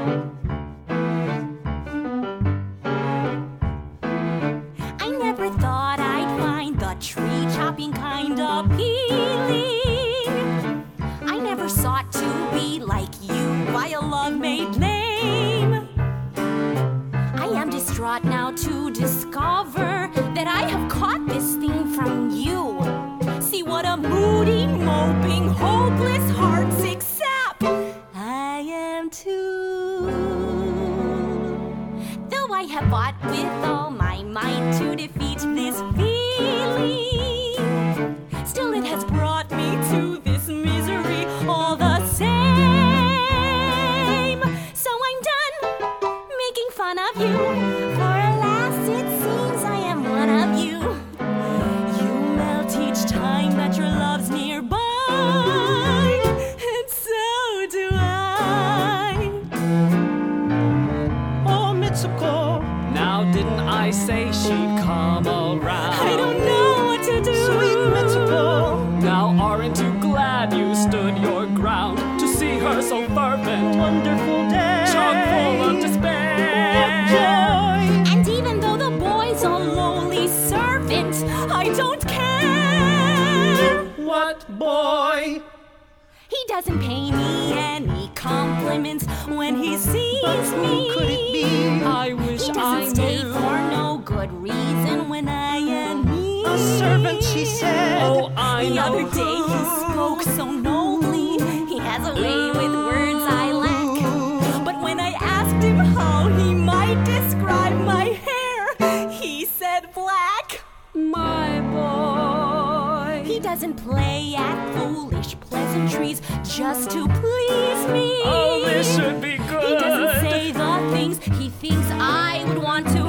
I never thought I'd find the tree chopping kind appealing. I never sought to be like you by a love made lame. I am distraught now to discover that I have caught this thing from you. See what a moody, moping, hopeless, heartsick sap I am too. Though I have fought with all my might to defeat this feeling, still it has brought me to this misery all the same. So I'm done making fun of you, for alas it seems I am one of you. You melt each time that your love's nearby, and so do I. Oh, Mitsuko, Now didn't I say she'd come around? I don't know what to do. sweet Mitsuko, Now aren't you glad you stood your ground to see her so fervent, wonderful day. chock full of despair? Joy. And even though the boy's a lowly servant, I don't care. What boy? He doesn't pay me any compliments when he sees me. Could it be I wish He I doesn't stay knew. for no good reason when I am me. a servant, she said? Oh, I The know other day he spoke so nobly. He has a way with words I lack. But when I asked him how he might describe my hair, he said black. my boy. He doesn't play at foolish pleasantries just to please me. Oh, this should be good. He doesn't say the things he thinks I would want to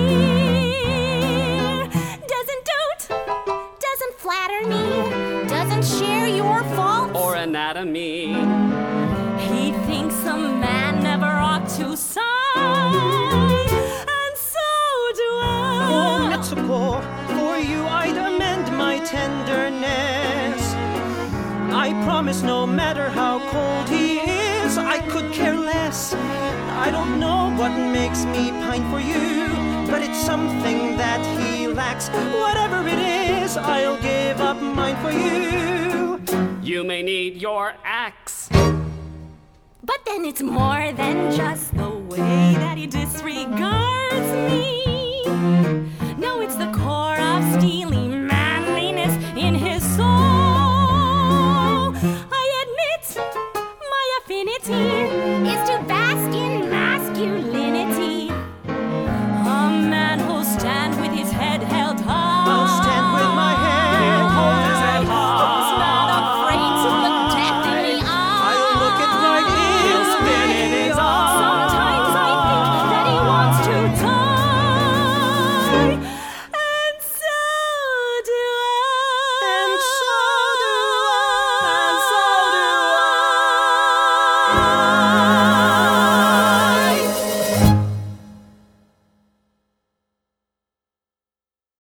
hear. Doesn't flatter me, doesn't share your faults. Or anatomy. He thinks a man never ought to sigh, and so do Oh, I. Mitsuko, for you I'd amend my tenderness. I promise no matter how cold he is, I could care less. I don't know what makes me pine for you, but it's something that he lacks. Whatever it is, I'll give up mine for you. You may need your axe. But then it's more than just the way that he disregards me. No, it's the core of steely manliness in his soul. I admit my affinity is to bask in masculinity.